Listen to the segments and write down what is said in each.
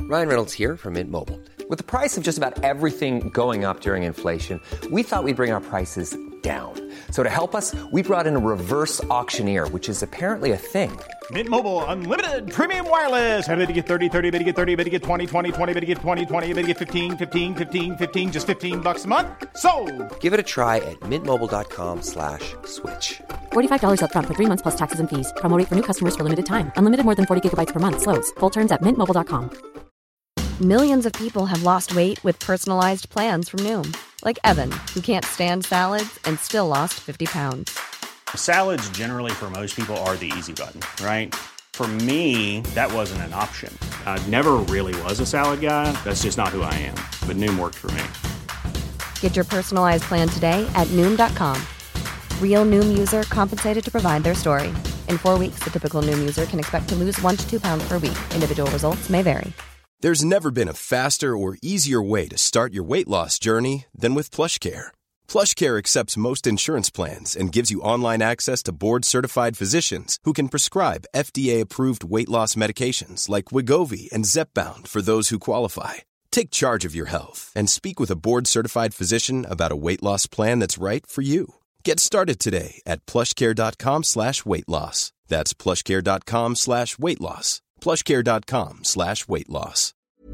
Ryan Reynolds here from Mint Mobile. With the price of just about everything going up during inflation, we thought we'd bring our prices down. So to help us, we brought in a reverse auctioneer, which is apparently a thing. Mint Mobile Unlimited Premium Wireless. How to get 30, 30, bit to get 30, bit to get 20, 20, 20, bit to get 20, 20, bit to get 15, 15, 15, 15, just $15 a month? Sold! Give it a try at mintmobile.com/switch. $45 up front for 3 months plus taxes and fees. Promo rate for new customers for limited time. Unlimited more than 40 gigabytes per month. Slows full terms at mintmobile.com. Millions of people have lost weight with personalized plans from Noom. Like Evan, who can't stand salads and still lost 50 pounds. Salads generally for most people are the easy button, right? For me, that wasn't an option. I never really was a salad guy. That's just not who I am. But Noom worked for me. Get your personalized plan today at Noom.com. Real Noom user compensated to provide their story. In 4 weeks, the typical Noom user can expect to lose 1 to 2 pounds per week. Individual results may vary. There's never been a faster or easier way to start your weight loss journey than with PlushCare. PlushCare accepts most insurance plans and gives you online access to board-certified physicians who can prescribe FDA-approved weight loss medications like Wegovy and Zepbound for those who qualify. Take charge of your health and speak with a board-certified physician about a weight loss plan that's right for you. Get started today at plushcare.com/weight loss. That's plushcare.com/weight loss. plushcare.com/weight loss.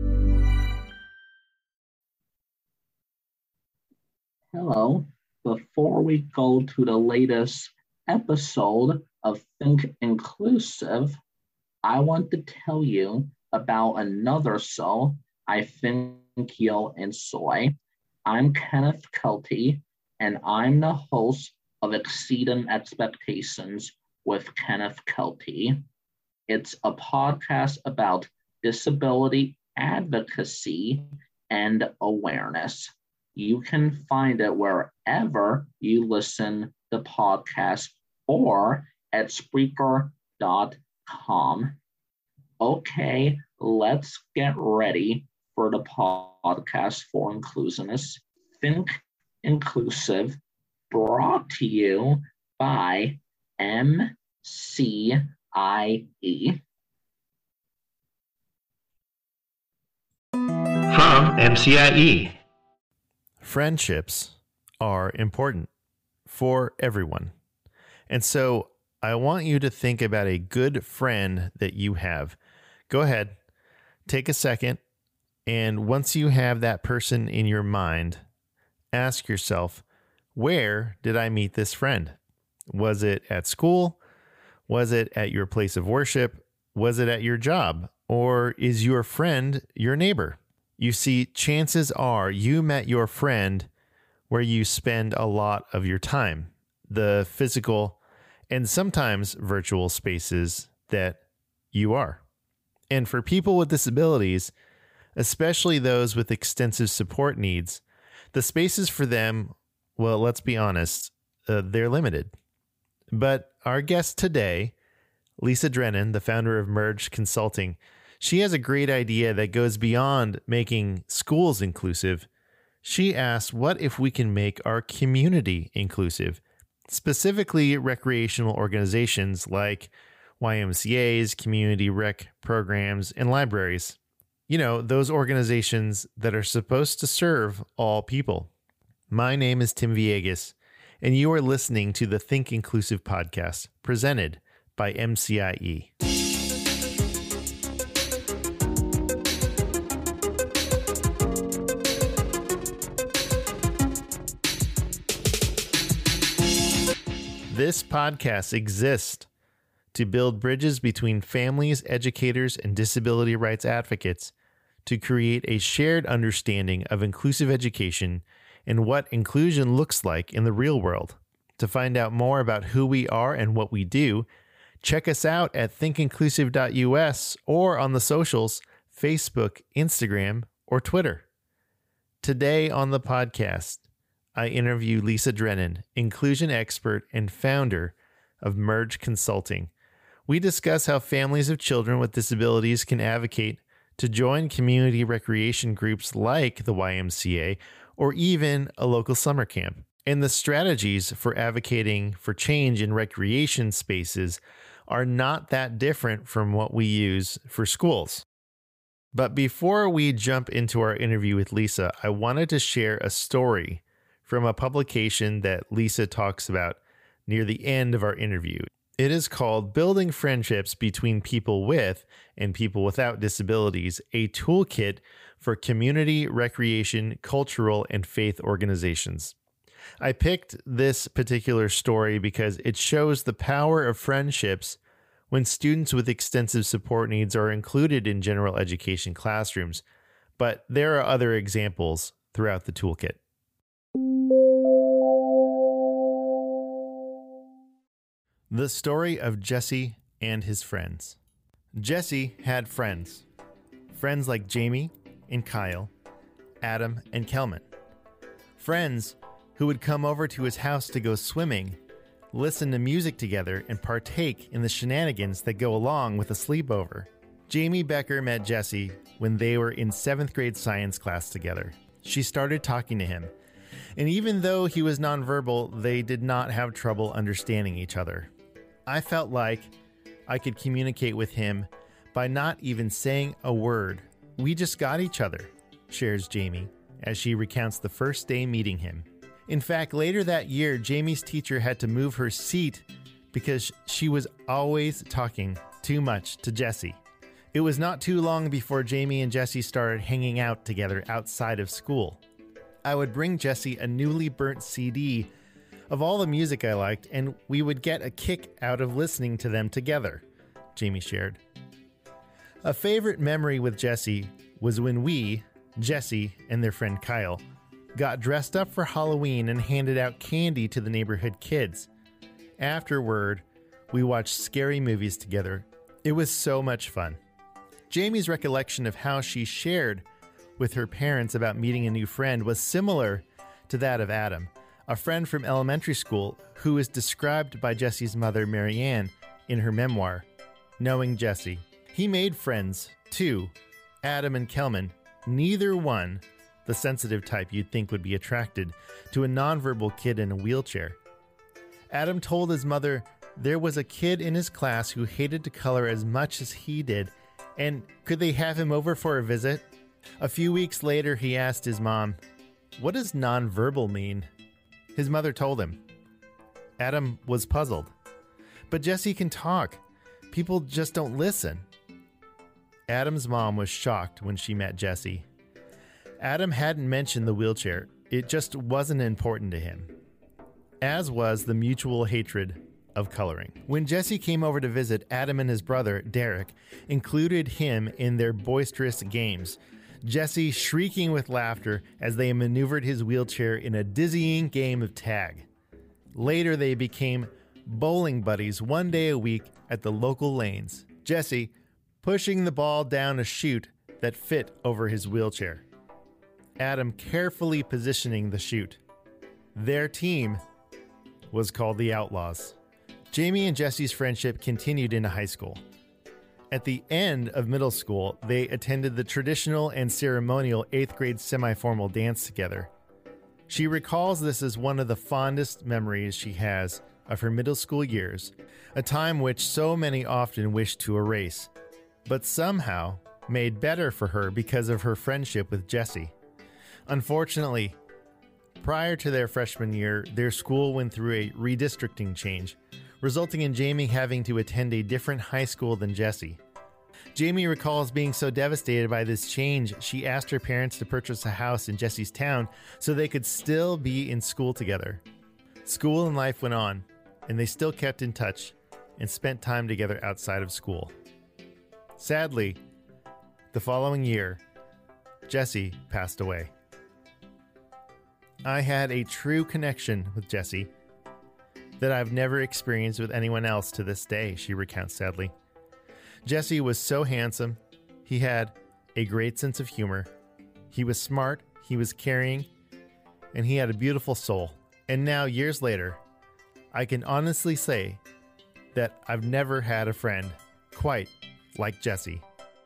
Hello. Before we go to the latest episode of Think Inclusive, I want to tell you about another show I think you'll enjoy. I'm Kenneth Kelty, and I'm the host of Exceeding Expectations with Kenneth Kelty. It's a podcast about disability advocacy and awareness. You can find it wherever you listen to podcasts or at Spreaker.com. Okay, let's get ready for the podcast for inclusiveness. Think Inclusive, brought to you by MCIE. From MCIE. Friendships are important for everyone. And so I want you to think about a good friend that you have. Go ahead, take a second, and once you have that person in your mind, ask yourself, where did I meet this friend? Was it at school? Was it at your place of worship? Was it at your job? Or is your friend your neighbor? You see, chances are you met your friend where you spend a lot of your time, the physical and sometimes virtual spaces that you are. And for people with disabilities, especially those with extensive support needs, the spaces for them, well, let's be honest, they're limited. But our guest today, Lisa Drennan, the founder of Merge Consulting, she has a great idea that goes beyond making schools inclusive. She asked, what if we can make our community inclusive, specifically recreational organizations like YMCAs, community rec programs, and libraries. You know, those organizations that are supposed to serve all people. My name is Tim Villegas, and you are listening to the Think Inclusive podcast presented by MCIE. This podcast exists to build bridges between families, educators, and disability rights advocates to create a shared understanding of inclusive education and what inclusion looks like in the real world. To find out more about who we are and what we do, check us out at thinkinclusive.us or on the socials, Facebook, Instagram, or Twitter. Today on the podcast, I interview Lisa Drennan, inclusion expert and founder of Merge Consulting. We discuss how families of children with disabilities can advocate to join community recreation groups like the YMCA or even a local summer camp, and the strategies for advocating for change in recreation spaces are not that different from what we use for schools. But before we jump into our interview with Lisa, I wanted to share a story from a publication that Lisa talks about near the end of our interview. It is called Building Friendships Between People With and People Without Disabilities, a Toolkit for Community, Recreation, Cultural, and Faith Organizations. I picked this particular story because it shows the power of friendships when students with extensive support needs are included in general education classrooms, but there are other examples throughout the toolkit. The story of Jesse and his friends. Jesse had friends. Friends like Jamie and Kyle, Adam and Kelman. Friends who would come over to his house to go swimming, listen to music together, and partake in the shenanigans that go along with a sleepover. Jamie Becker met Jesse when they were in 7th grade science class together. She started talking to him, and even though he was nonverbal, they did not have trouble understanding each other. I felt like I could communicate with him by not even saying a word. We just got each other, shares Jamie, as she recounts the first day meeting him. In fact, later that year, Jamie's teacher had to move her seat because she was always talking too much to Jesse. It was not too long before Jamie and Jesse started hanging out together outside of school. I would bring Jesse a newly burnt CD of all the music I liked, and we would get a kick out of listening to them together, Jamie shared. A favorite memory with Jesse was when we, Jesse and their friend Kyle, got dressed up for Halloween and handed out candy to the neighborhood kids. Afterward, we watched scary movies together. It was so much fun. Jamie's recollection of how she shared with her parents about meeting a new friend was similar to that of Adam, a friend from elementary school who is described by Jesse's mother, Marianne, in her memoir, Knowing Jesse. He made friends, too, Adam and Kelman, neither one the sensitive type you'd think would be attracted to a nonverbal kid in a wheelchair. Adam told his mother there was a kid in his class who hated to color as much as he did, and could they have him over for a visit? A few weeks later, he asked his mom, "What does nonverbal mean?" His mother told him. Adam was puzzled. But Jesse can talk. People just don't listen. Adam's mom was shocked when she met Jesse. Adam hadn't mentioned the wheelchair. It just wasn't important to him, as was the mutual hatred of coloring. When Jesse came over to visit, Adam and his brother, Derek, included him in their boisterous games, Jesse shrieking with laughter as they maneuvered his wheelchair in a dizzying game of tag. Later, they became bowling buddies one day a week at the local lanes, Jesse pushing the ball down a chute that fit over his wheelchair, Adam carefully positioning the chute. Their team was called the Outlaws. Jamie and Jesse's friendship continued into high school. At the end of middle school, they attended the traditional and ceremonial 8th grade semi-formal dance together. She recalls this as one of the fondest memories she has of her middle school years, a time which so many often wish to erase, but somehow made better for her because of her friendship with Jesse. Unfortunately, prior to their freshman year, their school went through a redistricting change, resulting in Jamie having to attend a different high school than Jesse. Jamie recalls being so devastated by this change, she asked her parents to purchase a house in Jesse's town so they could still be in school together. School and life went on, and they still kept in touch and spent time together outside of school. Sadly, the following year, Jesse passed away. I had a true connection with Jesse that I've never experienced with anyone else to this day, she recounts sadly. Jesse was so handsome. He had a great sense of humor. He was smart, he was caring, and he had a beautiful soul. And now, years later, I can honestly say that I've never had a friend quite like Jesse.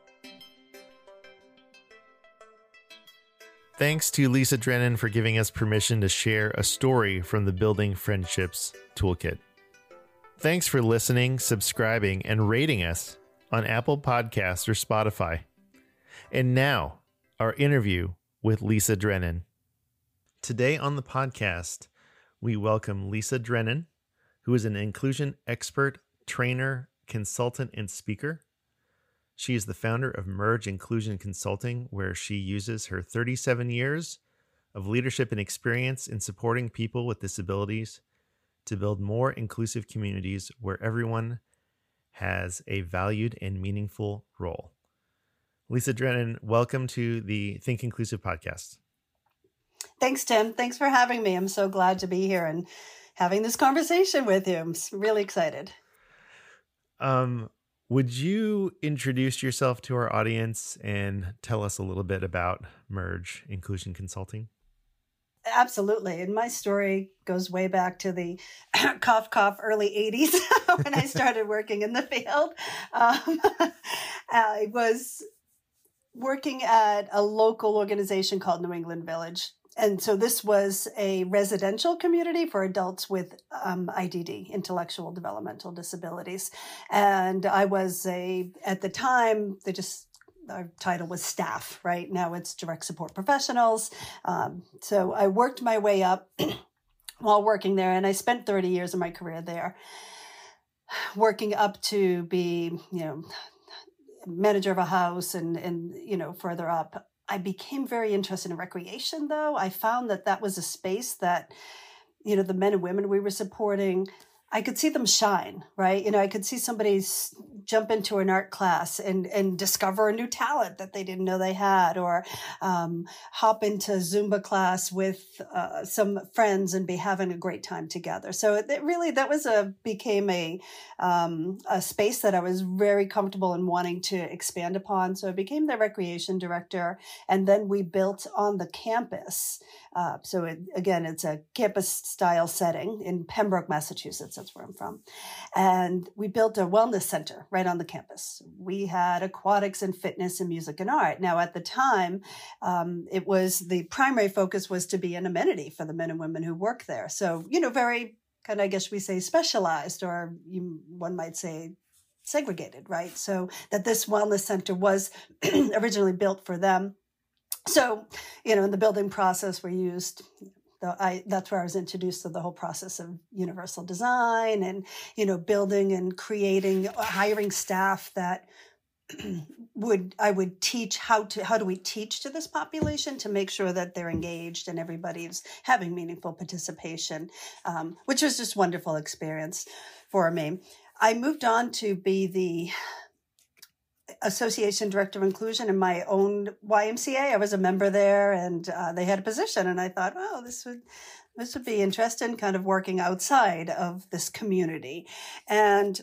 Thanks to Lisa Drennan for giving us permission to share a story from the Building Friendships Toolkit. Thanks for listening, subscribing, and rating us on Apple Podcasts or Spotify. And now, our interview with Lisa Drennan. Today on the podcast, we welcome Lisa Drennan, who is an inclusion expert, trainer, consultant, and speaker. She is the founder of Merge Inclusion Consulting, where she uses her 37 years of leadership and experience in supporting people with disabilities to build more inclusive communities where everyone has a valued and meaningful role. Lisa Drennan, welcome to the Think Inclusive podcast. Thanks, Tim. Thanks for having me. I'm so glad to be here and having this conversation with you. I'm really excited. Would you introduce yourself to our audience and tell us a little bit about Merge Inclusion Consulting? Absolutely. And my story goes way back to the cough, early 80s when I started working in the field. I was working at a local organization called New England Village. And so this was a residential community for adults with IDD, intellectual developmental disabilities. And I was at the time, our title was staff, right? Now it's direct support professionals. So I worked my way up while working there, and I spent 30 years of my career there, working up to be, manager of a house and further up. I became very interested in recreation, though. I found that was a space that, the men and women we were supporting, I could see them shine, right? I could see somebody jump into an art class and discover a new talent that they didn't know they had, or hop into Zumba class with some friends and be having a great time together. So that became a space that I was very comfortable in wanting to expand upon. So I became the recreation director, and then we built on the campus. It's a campus style setting in Pembroke, Massachusetts. That's where I'm from. And we built a wellness center right on the campus. We had aquatics and fitness and music and art. Now, at the time, the primary focus was to be an amenity for the men and women who work there. So, very kind of, I guess we say specialized, or one might say segregated, right? So that this wellness center was originally built for them. So, in the building process, we used, that's where I was introduced to the whole process of universal design and, building and creating, hiring staff that I would teach how do we teach to this population to make sure that they're engaged and everybody's having meaningful participation, which was just a wonderful experience for me. I moved on to be the Association Director of Inclusion in my own YMCA. I was a member there, and they had a position, and I thought, well, this would be interesting, kind of working outside of this community. And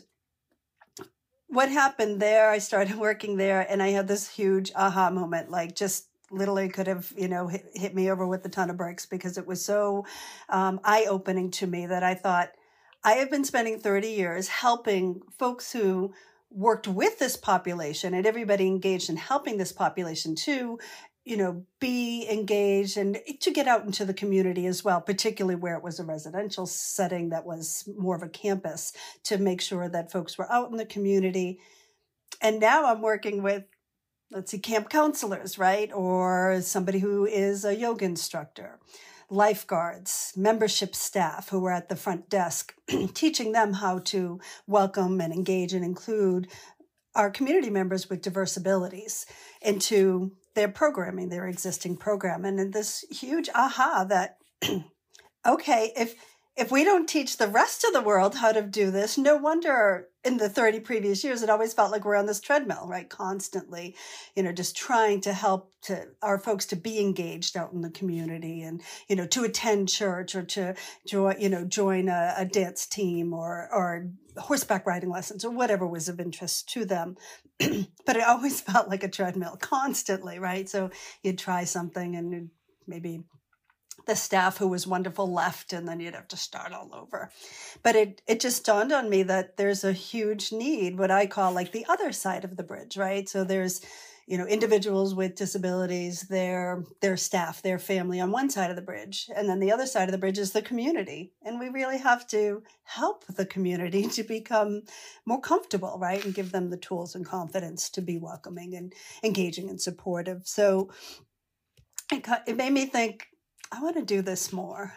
what happened there, I started working there, and I had this huge aha moment, like just literally could have, hit me over with a ton of bricks, because it was so eye-opening to me that I thought, I have been spending 30 years helping folks who worked with this population and everybody engaged in helping this population to, be engaged and to get out into the community as well, particularly where it was a residential setting that was more of a campus, to make sure that folks were out in the community. And now I'm working with, camp counselors, right? Or somebody who is a yoga instructor, lifeguards, membership staff who were at the front desk, teaching them how to welcome and engage and include our community members with diverse abilities into their programming, their existing program. And this huge aha that, okay, if we don't teach the rest of the world how to do this, no wonder in the 30 previous years, it always felt like we're on this treadmill, right? Constantly, just trying to help our folks to be engaged out in the community and, to attend church or to join a dance team or horseback riding lessons or whatever was of interest to them. But it always felt like a treadmill constantly, right? So you'd try something and maybe the staff who was wonderful left, and then you'd have to start all over. But it just dawned on me that there's a huge need, what I call like the other side of the bridge, right? So there's, individuals with disabilities, their staff, their family on one side of the bridge. And then the other side of the bridge is the community. And we really have to help the community to become more comfortable, right? And give them the tools and confidence to be welcoming and engaging and supportive. So it made me think, I want to do this more.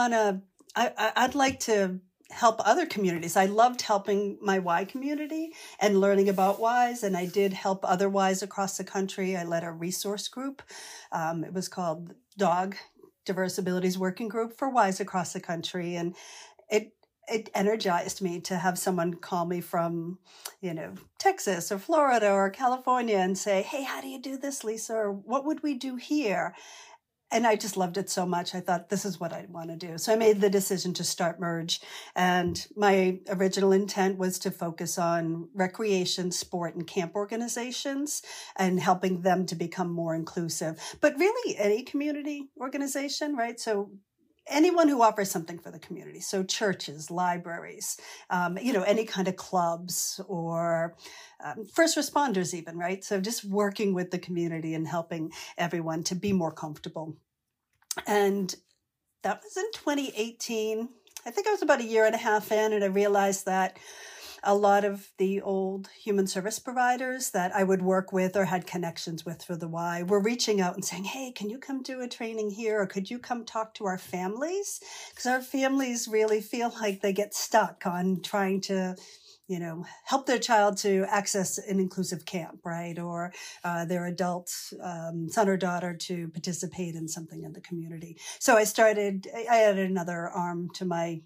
I'd like to help other communities. I loved helping my Y community and learning about Ys, and I did help other Ys across the country. I led a resource group. It was called DOG, Diverse Abilities Working Group for Ys across the country, and it energized me to have someone call me from, Texas or Florida or California and say, "Hey, how do you do this, Lisa?" Or "What would we do here?" And I just loved it so much. I thought, this is what I want to do. So I made the decision to start Merge. And my original intent was to focus on recreation, sport, and camp organizations and helping them to become more inclusive. But really any community organization, right? So anyone who offers something for the community. So churches, libraries, any kind of clubs or first responders even, right? So just working with the community and helping everyone to be more comfortable. And that was in 2018. I think I was about a year and a half in, and I realized that a lot of the old human service providers that I would work with or had connections with for the Y were reaching out and saying, "Hey, can you come do a training here? Or could you come talk to our families?" Because our families really feel like they get stuck on trying to, help their child to access an inclusive camp, right? Or their adult son or daughter to participate in something in the community. So I added another arm to my,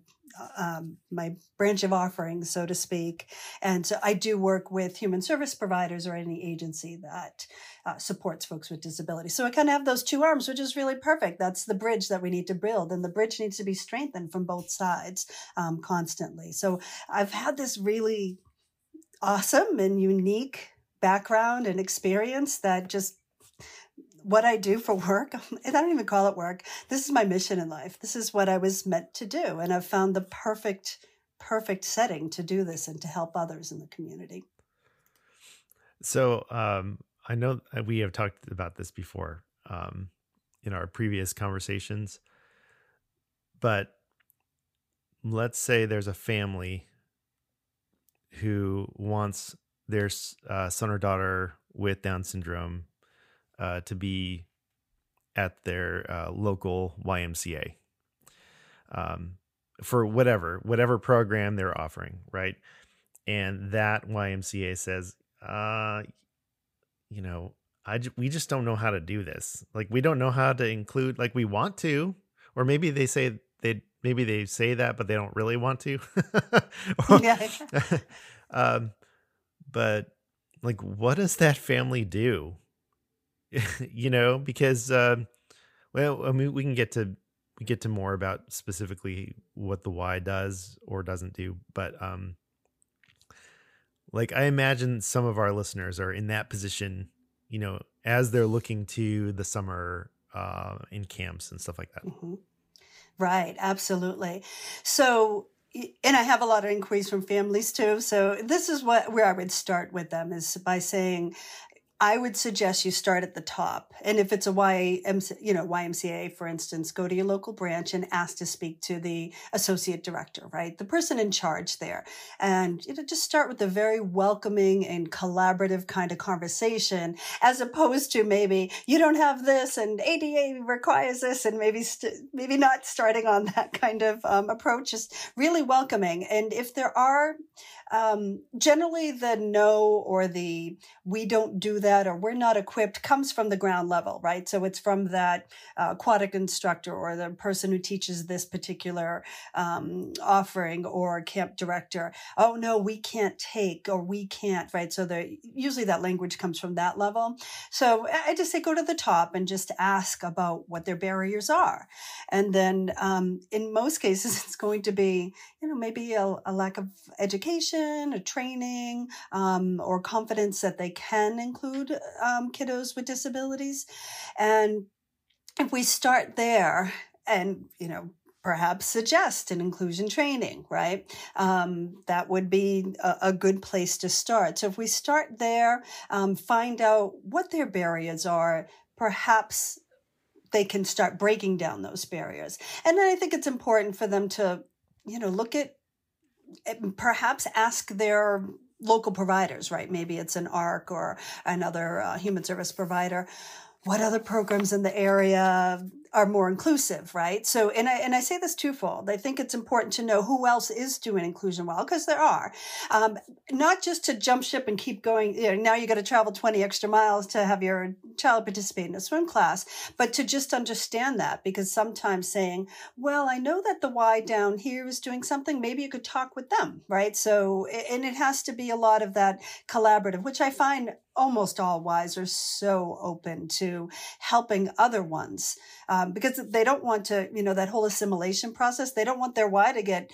my branch of offerings, so to speak. And so I do work with human service providers or any agency that supports folks with disabilities. So I kind of have those two arms, which is really perfect. That's the bridge that we need to build. And the bridge needs to be strengthened from both sides constantly. So I've had this really awesome and unique background and experience that just what I do for work, I don't even call it work. This is my mission in life. This is what I was meant to do. And I've found the perfect setting to do this and to help others in the community. So I know we have talked about this before in our previous conversations, but let's say there's a family who wants their son or daughter with Down syndrome to be at their local YMCA for whatever program they're offering, right? And that YMCA says, we just don't know how to do this. Like, we don't know how to include, like, we want to, or maybe they say that, but they don't really want to. But like, what does that family do? Because, we can get to more about specifically what the Y does or doesn't do. But, I imagine some of our listeners are in that position, as they're looking to the summer, in camps and stuff like that. Mm-hmm. Right. Absolutely. So, and I have a lot of inquiries from families too. So this is where I would start with them, is by saying, I would suggest you start at the top. And if it's a YMCA, for instance, go to your local branch and ask to speak to the associate director, right? The person in charge there. And just start with a very welcoming and collaborative kind of conversation, as opposed to maybe you don't have this and ADA requires this, and maybe not starting on that kind of approach. Just really welcoming. And if there are generally the no or the we don't do that or we're not equipped comes from the ground level, right? So it's from that aquatic instructor or the person who teaches this particular offering or camp director. Oh, no, we can't take, or we can't, right? So usually that language comes from that level. So I just say go to the top and just ask about what their barriers are. And then in most cases, it's going to be, maybe a lack of education, a training, or confidence that they can include kiddos with disabilities. And if we start there and, perhaps suggest an inclusion training, right? That would be a good place to start. So if we start there, find out what their barriers are, perhaps they can start breaking down those barriers. And then I think it's important for them to, look at, perhaps ask their local providers, right? Maybe it's an ARC or another human service provider. What other programs in the area are more inclusive, right? So, and I say this twofold. I think it's important to know who else is doing inclusion well, because there are. Not just to jump ship and keep going, now you got to travel 20 extra miles to have your child participate in a swim class, but to just understand that, because sometimes saying, well, I know that the Y down here is doing something, maybe you could talk with them, right? So, and it has to be a lot of that collaborative, which I find almost all Ys are so open to helping other ones, because they don't want to, that whole assimilation process, they don't want their Y to get,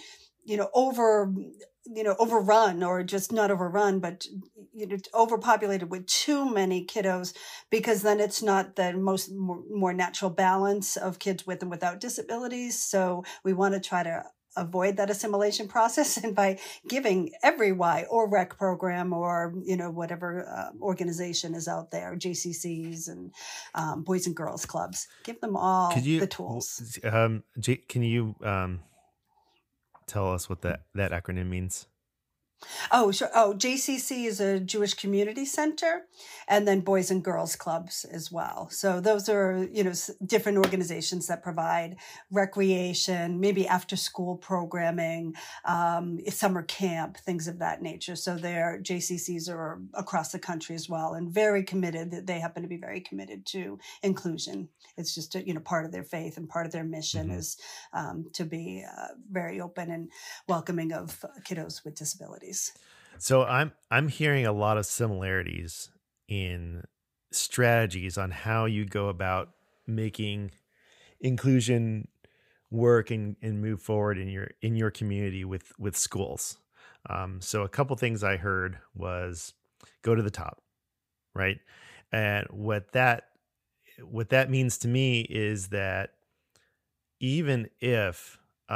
overrun, or just not overrun, but overpopulated with too many kiddos, because then it's not the more natural balance of kids with and without disabilities. So we want to try to avoid that assimilation process, and by giving every Y or rec program or whatever organization is out there, JCCs and Boys and Girls Clubs, give them all the tools. Can you tell us what that acronym means? Oh, sure. Oh, JCC is a Jewish Community Center, and then Boys and Girls Clubs as well. So those are, different organizations that provide recreation, maybe after school programming, summer camp, things of that nature. So their JCCs are across the country as well, and very committed. They happen to be very committed to inclusion. It's just, part of their faith and part of their mission is to be very open and welcoming of kiddos with disabilities. So I'm hearing a lot of similarities in strategies on how you go about making inclusion work and move forward in your community with schools. So a couple things I heard was go to the top, right? And what that means to me is that even if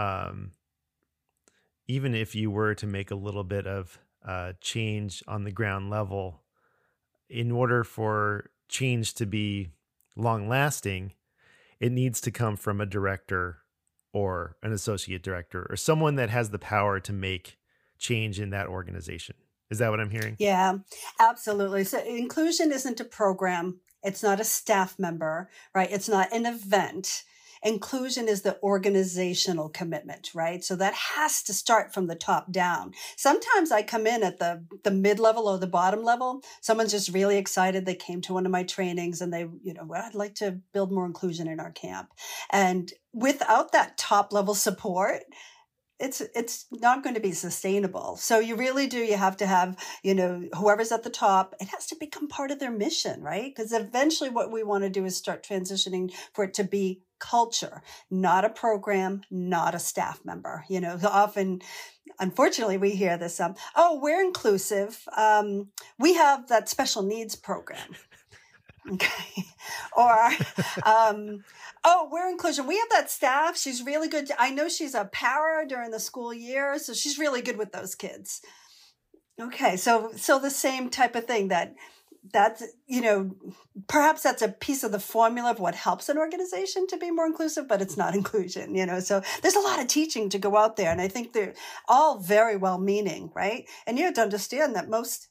you were to make a little bit of change on the ground level, in order for change to be long lasting, it needs to come from a director or an associate director or someone that has the power to make change in that organization. Is that what I'm hearing? Yeah, absolutely. So inclusion isn't a program. It's not a staff member, right? It's not an event. Inclusion is the organizational commitment, right? So that has to start from the top down. Sometimes I come in at the mid-level or the bottom level. Someone's just really excited. They came to one of my trainings and they, well, I'd like to build more inclusion in our camp. And without that top level support, it's not going to be sustainable. So you really do, you have to have, whoever's at the top, it has to become part of their mission, right? Because eventually what we want to do is start transitioning for it to be culture, not a program, not a staff member. Often, unfortunately, we hear this, we're inclusive. We have that special needs program. Okay. Or, we're inclusion. We have that staff. She's really good. I know she's a para during the school year, so she's really good with those kids. Okay. So the same type of thing that's, perhaps that's a piece of the formula of what helps an organization to be more inclusive, but it's not inclusion, so there's a lot of teaching to go out there. And I think they're all very well meaning, right? And you have to understand that most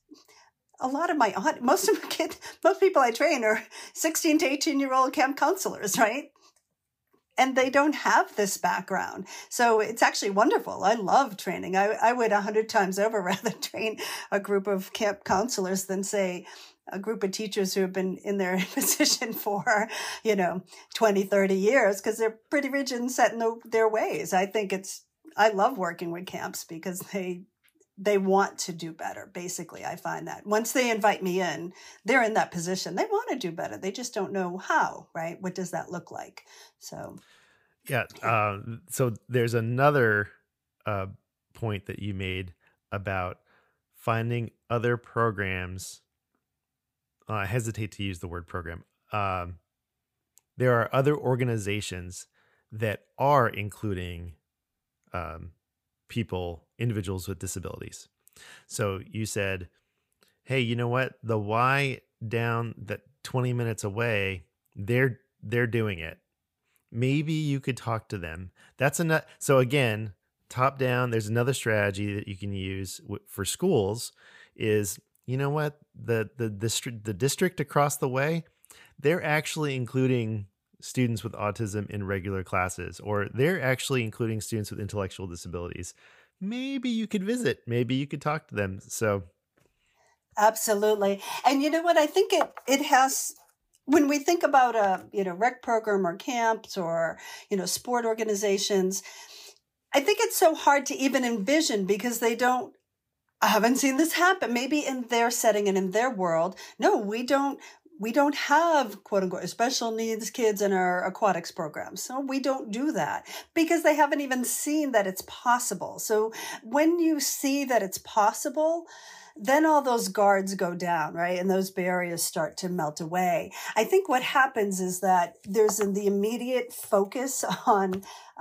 people I train are 16 to 18-year-old camp counselors, right? And they don't have this background. So it's actually wonderful. I love training. I would 100 times over rather train a group of camp counselors than, say, a group of teachers who have been in their position for, 20, 30 years, because they're pretty rigid and set in their ways. I love working with camps because they want to do better. Basically, I find that once they invite me in, they're in that position. They want to do better. They just don't know how, right? What does that look like? So, yeah. So there's another point that you made about finding other programs. I hesitate to use the word program. There are other organizations that are including individuals with disabilities. So you said, hey, you know what? The Y down that 20 minutes away, they're doing it. Maybe you could talk to them. That's enough. So again, top down, there's another strategy that you can use for schools is, you know what? The district across the way, they're actually including students with autism in regular classes, or they're actually including students with intellectual disabilities. Maybe you could visit, maybe you could talk to them. So absolutely. And you know what? I think it has, when we think about a, rec program or camps or, sport organizations, I think it's so hard to even envision because I haven't seen this happen. Maybe in their setting and in their world. No, we don't have, quote unquote, special needs kids in our aquatics programs. So we don't do that because they haven't even seen that it's possible. So when you see that it's possible, then all those guards go down, right? And those barriers start to melt away. I think what happens is that there's the immediate focus on,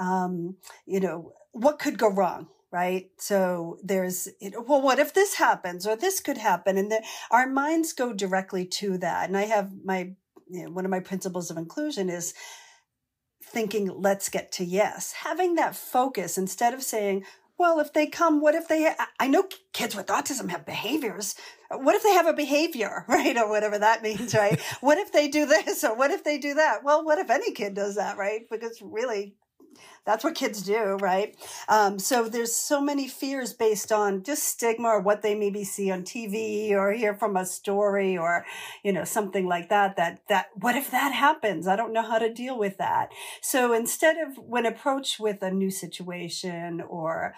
what could go wrong, right? So there's, what if this happens or this could happen? And our minds go directly to that. And I have one of my principles of inclusion is thinking, let's get to yes. Having that focus instead of saying, well, if they come, what if I know kids with autism have behaviors. What if they have a behavior, right? Or whatever that means, right? What if they do this or what if they do that? Well, what if any kid does that, right? Because really, that's what kids do, right? So there's so many fears based on just stigma or what they maybe see on TV or hear from a story or, something like that what if that happens? I don't know how to deal with that. So instead of when approached with a new situation or,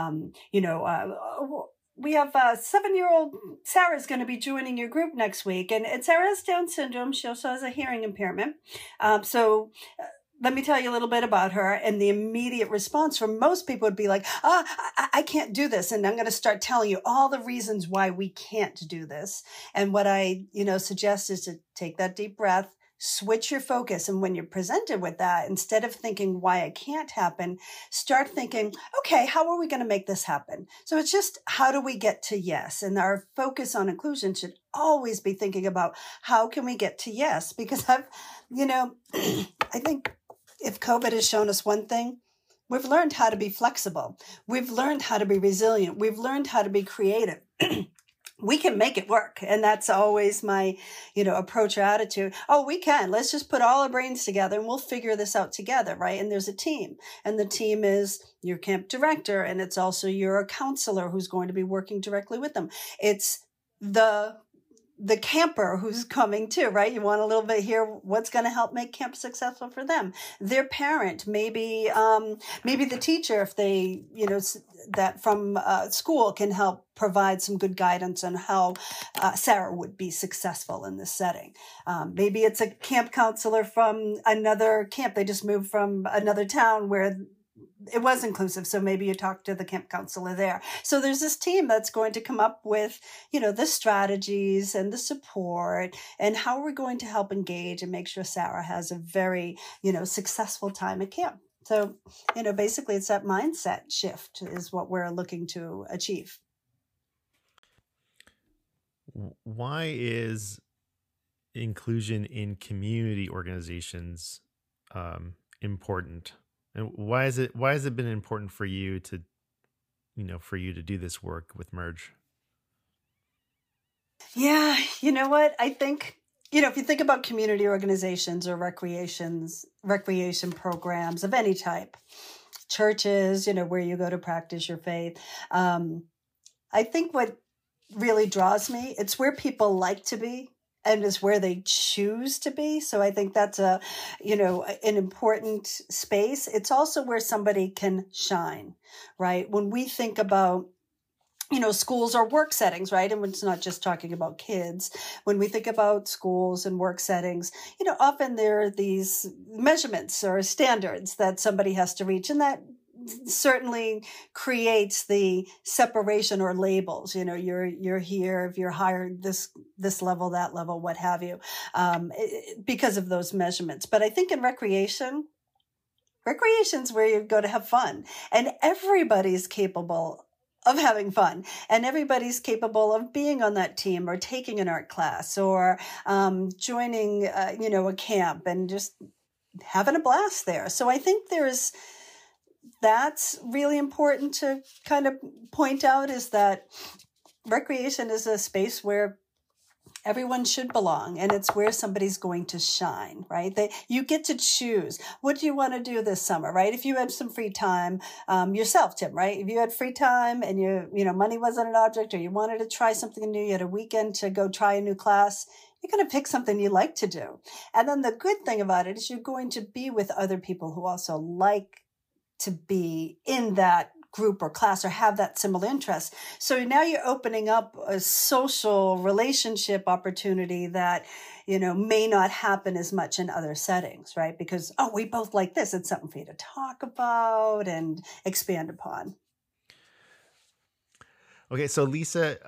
we have a 7-year-old Sarah's going to be joining your group next week. And Sarah has Down syndrome. She also has a hearing impairment. Let me tell you a little bit about her. And the immediate response from most people would be like, I can't do this. And I'm going to start telling you all the reasons why we can't do this. And what I, suggest is to take that deep breath, switch your focus. And when you're presented with that, instead of thinking why it can't happen, start thinking, okay, how are we going to make this happen? So it's just, how do we get to yes? And our focus on inclusion should always be thinking about how can we get to yes? Because I think if COVID has shown us one thing, we've learned how to be flexible. We've learned how to be resilient. We've learned how to be creative. We can make it work. And that's always my, approach or attitude. Oh, we can. Let's just put all our brains together and we'll figure this out together, right? And there's a team. And the team is your camp director. And it's also your counselor who's going to be working directly with them. It's the camper who's coming too, right? You want a little bit hear what's going to help make camp successful for them. Their parent, maybe the teacher, if they, that from school can help provide some good guidance on how Sarah would be successful in this setting. Maybe it's a camp counselor from another camp. They just moved from another town where it was inclusive. So maybe you talk to the camp counselor there. So there's this team that's going to come up with, the strategies and the support and how we're going to help engage and make sure Sarah has a very, successful time at camp. So, basically it's that mindset shift is what we're looking to achieve. Why is inclusion in community organizations important? And why has it been important for you to do this work with Merge? Yeah, you know what? I think, if you think about community organizations or recreation programs of any type, churches, where you go to practice your faith, I think what really draws me, it's where people like to be. And is where they choose to be. So I think that's an important space. It's also where somebody can shine, right? When we think about, schools or work settings, right? And it's not just talking about kids. When we think about schools and work settings, often there are these measurements or standards that somebody has to reach. And that certainly creates the separation or labels. You're here if you're hired this level, that level, what have you, because of those measurements. But I think in recreation Recreation's where you go to have fun, and everybody's capable of having fun, and everybody's capable of being on that team or taking an art class or joining, a camp and just having a blast there. So I think that's really important to kind of point out, is that recreation is a space where everyone should belong, and it's where somebody's going to shine, right? You get to choose. What do you want to do this summer, right? If you had some free time, yourself, Tim, right? If you had free time and money wasn't an object, or you wanted to try something new, you had a weekend to go try a new class, you're going to pick something you like to do. And then the good thing about it is you're going to be with other people who also like to be in that group or class or have that similar interest. So now you're opening up a social relationship opportunity that, may not happen as much in other settings, right? Because, we both like this. It's something for you to talk about and expand upon. Okay. So Lisa,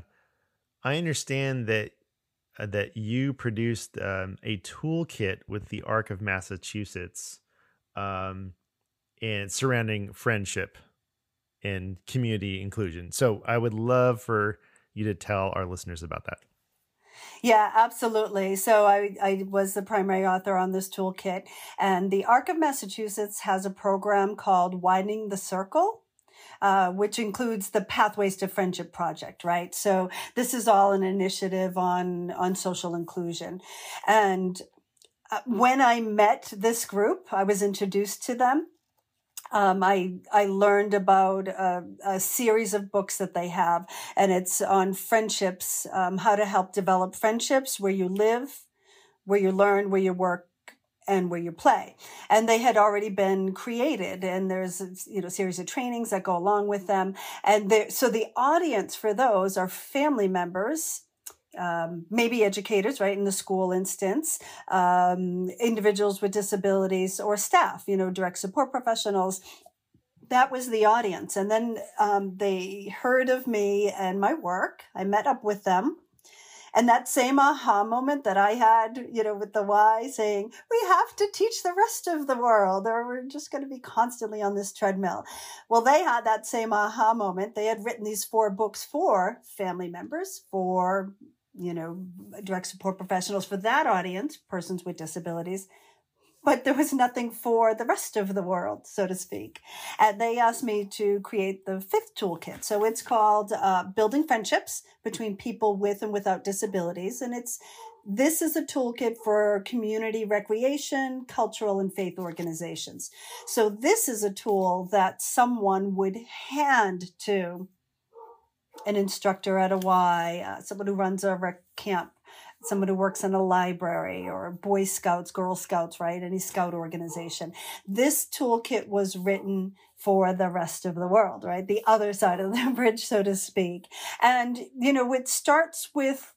I understand that you produced a toolkit with the ARC of Massachusetts and surrounding friendship and community inclusion. So I would love for you to tell our listeners about that. Yeah, absolutely. So I was the primary author on this toolkit, and the ARC of Massachusetts has a program called Widening the Circle, which includes the Pathways to Friendship project, right? So this is all an initiative on social inclusion. And when I met this group, I was introduced to them. I learned about a series of books that they have, and it's on friendships, how to help develop friendships where you live, where you learn, where you work, and where you play. And they had already been created, and there's a series of trainings that go along with them. And so the audience for those are family members, maybe educators, right, in the school instance, individuals with disabilities, or staff, direct support professionals. That was the audience. And then they heard of me and my work. I met up with them. And that same aha moment that I had, with the why, saying, we have to teach the rest of the world, or we're just going to be constantly on this treadmill. Well, they had that same aha moment. They had written these 4 books for family members, for direct support professionals, for that audience, persons with disabilities. But there was nothing for the rest of the world, so to speak. And they asked me to create the 5th toolkit. So it's called Building Friendships Between People with and Without Disabilities. And this is a toolkit for community recreation, cultural, and faith organizations. So this is a tool that someone would hand to an instructor at a Y, someone who runs a rec camp, someone who works in a library, or Boy Scouts, Girl Scouts, right? Any scout organization. This toolkit was written for the rest of the world, right? The other side of the bridge, so to speak. And, it starts with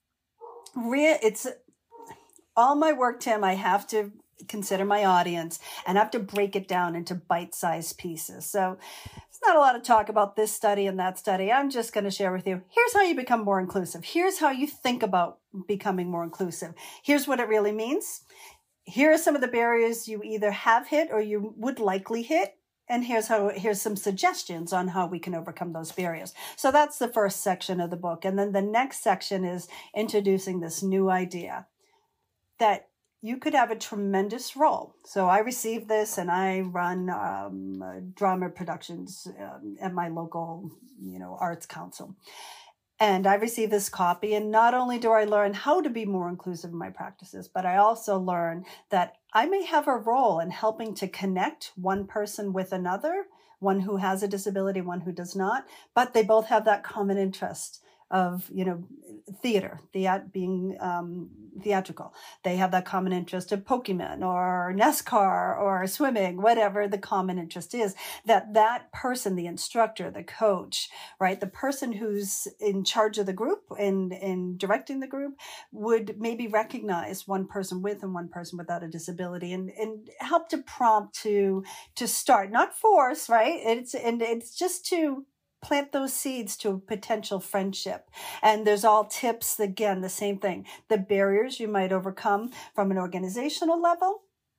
it's all my work, Tim. I have to consider my audience and have to break it down into bite-sized pieces. So it's not a lot of talk about this study and that study. I'm just going to share with you, here's how you become more inclusive. Here's how you think about becoming more inclusive. Here's what it really means. Here are some of the barriers you either have hit or you would likely hit. And here's some suggestions on how we can overcome those barriers. So that's the first section of the book. And then the next section is introducing this new idea that you could have a tremendous role. So I received this, and I run drama productions at my local, arts council. And I received this copy, and not only do I learn how to be more inclusive in my practices, but I also learn that I may have a role in helping to connect one person with another, one who has a disability, one who does not, but they both have that common interest of, theater, being theatrical. They have that common interest of Pokemon or NASCAR or swimming, whatever the common interest is, that person, the instructor, the coach, right, the person who's in charge of the group and directing the group would maybe recognize one person with and one person without a disability and help to prompt to start, not force, right? It's just to plant those seeds to a potential friendship. And there's all tips, again, the same thing, the barriers you might overcome from an organizational level,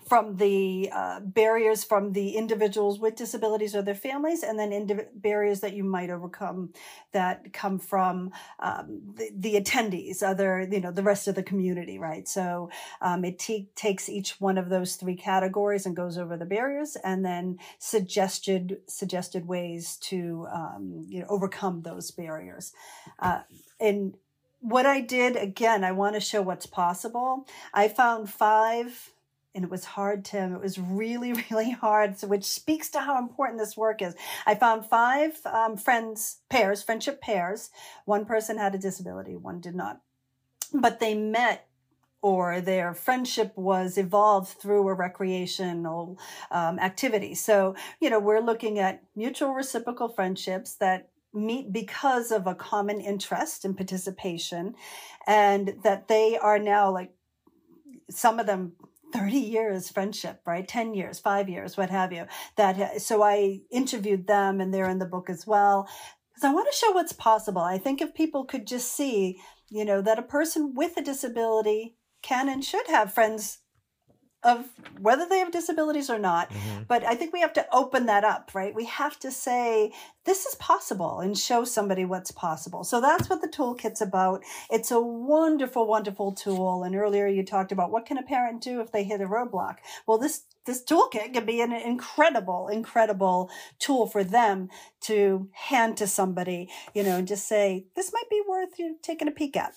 from the barriers from the individuals with disabilities or their families, and then barriers that you might overcome that come from the attendees, the rest of the community, right? So it takes each one of those three categories and goes over the barriers, and then suggested ways to overcome those barriers. And what I did, again, I want to show what's possible. I found 5, and it was hard, Tim. It was really, really hard, which speaks to how important this work is. I found 5 friendship pairs. One person had a disability, one did not. But they met, or their friendship was evolved through a recreational activity. So, we're looking at mutual reciprocal friendships that meet because of a common interest and participation, and that they are now, like, some of them 30 years friendship, right? 10 years, 5 years, what have you. So I interviewed them, and they're in the book as well, because I want to show what's possible. I think if people could just see, that a person with a disability can and should have friends of whether they have disabilities or not. Mm-hmm. But I think we have to open that up, right? We have to say, this is possible, and show somebody what's possible. So that's what the toolkit's about. It's a wonderful, wonderful tool. And earlier you talked about what can a parent do if they hit a roadblock? Well, this toolkit can be an incredible, incredible tool for them to hand to somebody, and just say, this might be worth you taking a peek at.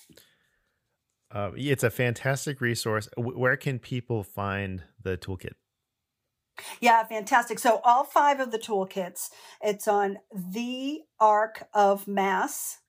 It's a fantastic resource. Where can people find the toolkit? Yeah, fantastic. So all 5 of the toolkits, it's on the Arc of Mass,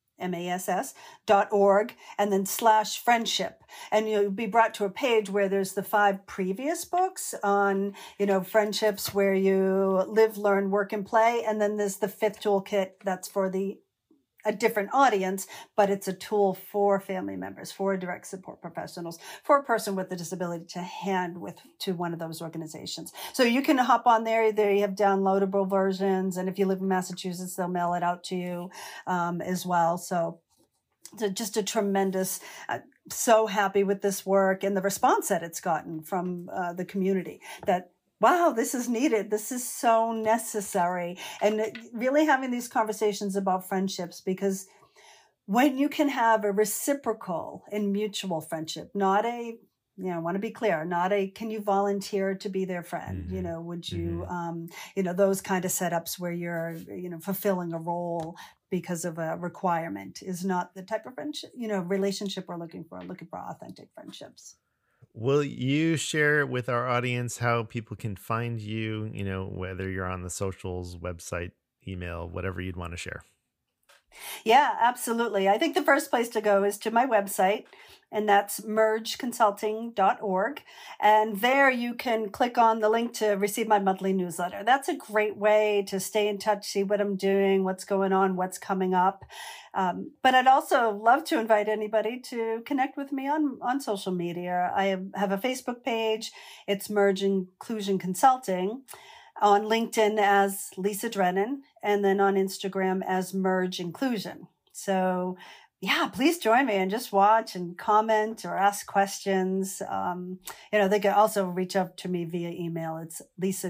MASS.org, and then /friendship. And you'll be brought to a page where there's the 5 previous books on, friendships where you live, learn, work, and play. And then there's the 5th toolkit that's for a different audience, but it's a tool for family members, for direct support professionals, for a person with a disability to hand to one of those organizations. So you can hop on there. There you have downloadable versions. And if you live in Massachusetts, they'll mail it out to you as well. So just a tremendous, so happy with this work and the response that it's gotten from the community, that wow, this is needed. This is so necessary. And really having these conversations about friendships, because when you can have a reciprocal and mutual friendship, not a, I want to be clear, not a, can you volunteer to be their friend? Mm-hmm. Would you, those kind of setups where you're, fulfilling a role because of a requirement is not the type of friendship, relationship we're looking for authentic friendships. Will you share with our audience how people can find you, whether you're on the socials, website, email, whatever you'd want to share? Yeah, absolutely. I think the first place to go is to my website, and that's mergeconsulting.org. And there you can click on the link to receive my monthly newsletter. That's a great way to stay in touch, see what I'm doing, what's going on, what's coming up. But I'd also love to invite anybody to connect with me on social media. I have a Facebook page. It's Merge Inclusion Consulting. On LinkedIn as Lisa Drennan, and then on Instagram as Merge Inclusion. So yeah, please join me and just watch and comment or ask questions. They can also reach out to me via email. It's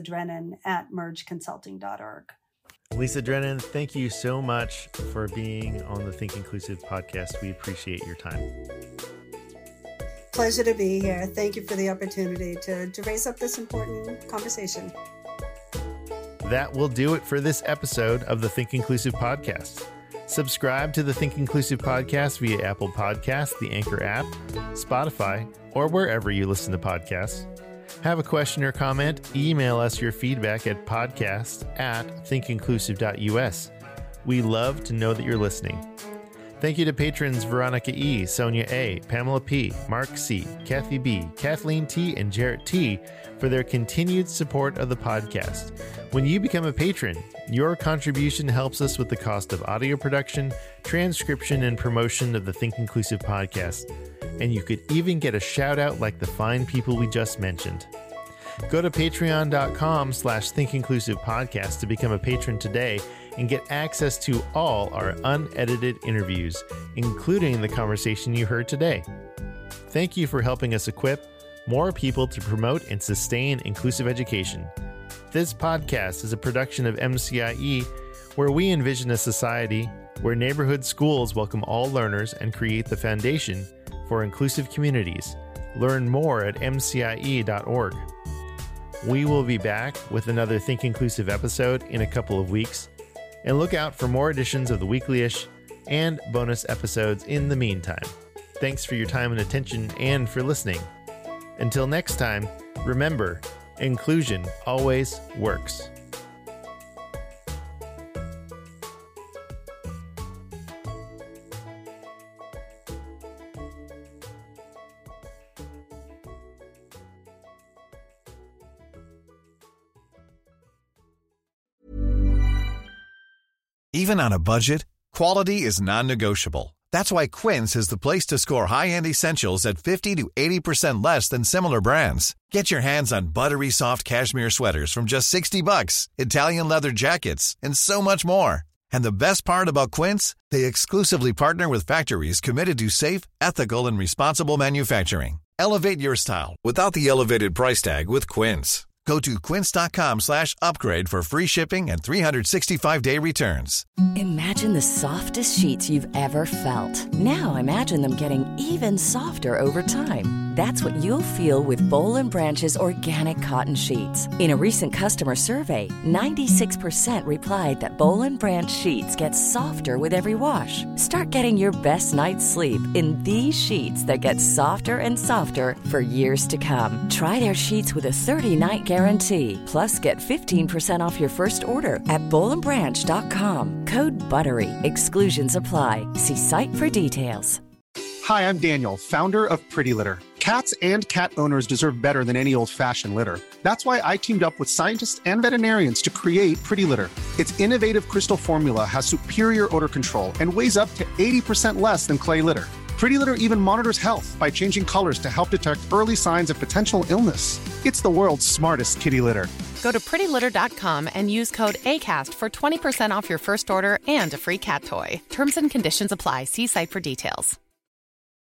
lisadrennan@mergeconsulting.org. Lisa Drennan, thank you so much for being on the Think Inclusive podcast. We appreciate your time. Pleasure to be here. Thank you for the opportunity to raise up this important conversation. That will do it for this episode of the Think Inclusive podcast. Subscribe to the Think Inclusive podcast via Apple Podcasts, the Anchor app, Spotify, or wherever you listen to podcasts. Have a question or comment? Email us your feedback at podcast@thinkinclusive.us. We love to know that you're listening. Thank you to patrons Veronica E., Sonia A., Pamela P., Mark C., Kathy B., Kathleen T., and Jarrett T. for their continued support of the podcast. When you become a patron, your contribution helps us with the cost of audio production, transcription, and promotion of the Think Inclusive podcast. And you could even get a shout out like the fine people we just mentioned. Go to patreon.com/thinkinclusivepodcast to become a patron today and get access to all our unedited interviews, including the conversation you heard today. Thank you for helping us equip, more people to promote and sustain inclusive education. This podcast is a production of MCIE, where we envision a society where neighborhood schools welcome all learners and create the foundation for inclusive communities. Learn more at mcie.org. We will be back with another Think Inclusive episode in a couple of weeks, and look out for more editions of the Weekly-ish and bonus episodes in the meantime. Thanks for your time and attention and for listening. Until next time, remember, inclusion always works. Even on a budget, quality is non-negotiable. That's why Quince is the place to score high-end essentials at 50 to 80% less than similar brands. Get your hands on buttery soft cashmere sweaters from just $60, Italian leather jackets, and so much more. And the best part about Quince, they exclusively partner with factories committed to safe, ethical, and responsible manufacturing. Elevate your style without the elevated price tag with Quince. Go to quince.com/upgrade for free shipping and 365-day returns. Imagine the softest sheets you've ever felt. Now imagine them getting even softer over time. That's what you'll feel with Boll & Branch's organic cotton sheets. In a recent customer survey, 96% replied that Boll & Branch sheets get softer with every wash. Start getting your best night's sleep in these sheets that get softer and softer for years to come. Try their sheets with a 30-night guarantee. Plus, get 15% off your first order at bollandbranch.com. Code BUTTERY. Exclusions apply. See site for details. Hi, I'm Daniel, founder of Pretty Litter. Cats and cat owners deserve better than any old-fashioned litter. That's why I teamed up with scientists and veterinarians to create Pretty Litter. Its innovative crystal formula has superior odor control and weighs up to 80% less than clay litter. Pretty Litter even monitors health by changing colors to help detect early signs of potential illness. It's the world's smartest kitty litter. Go to prettylitter.com and use code ACAST for 20% off your first order and a free cat toy. Terms and conditions apply. See site for details.